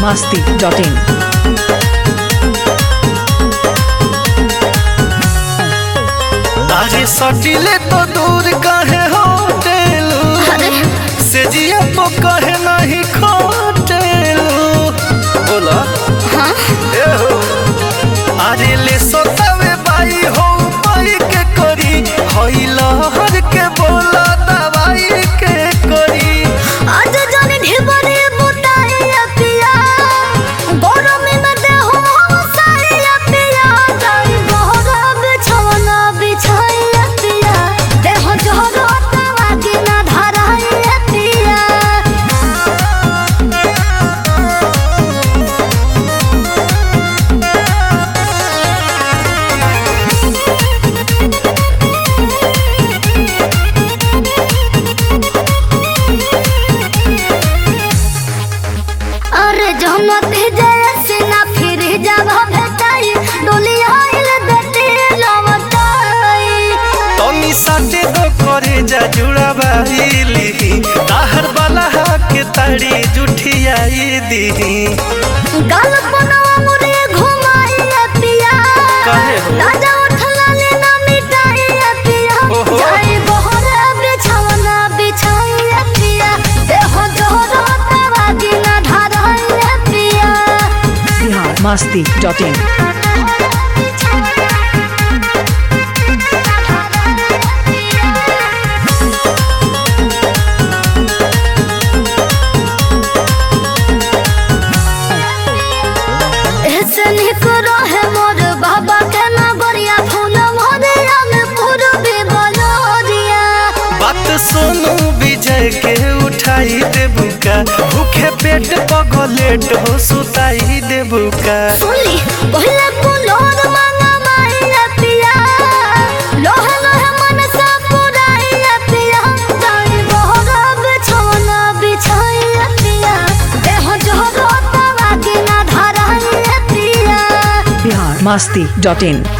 biharmasti.in ताजे सटिले तो दूर कहे होटेलू से जिया तो कहे नहीं खोटेलू बोला हाँ? ए हो अरे ले सोतावे बाई हो पाई के करी होई लहर के बोला दवाई के करी आज जाने ढेबरे बुताई पिया गरम में दे हो साई पिया जाई बहरा बिछौना बिछाई पिया दे हो जोरो तवा के ना धराई पिया अरे जहमत जैसे ना फिर जब भेटाई डोली आइल बेटी लवटाई तनी साथे दो करे जा जुड़ा बाहिली ताहर वाला के ताड़ी जुठियाई दी गाल पनवा मुरे घुमाई पिया काहे हो? राजा उठला लेना मिटाई पिया ओहो। जाई बहरा बिछौना बिछाई पिया देहो जोरो तवा गिना धराई पिया biharmasti.in ऐसे निकरो है मोर बाबा के नगरिया फूल मोरिया में पूर्वी बलोरिया बात सोनू विजय के उठाई देबुका भूखे पेट पगलेट हो सुताई देबुका सुनली पहले पुलोर मांगा माई पिया लोहे लोहे मन सा पुराई पिया जाई बहरा बिछौना बिछाई पिया देहो जोरो तवा गिना धराई पिया biharmasti.in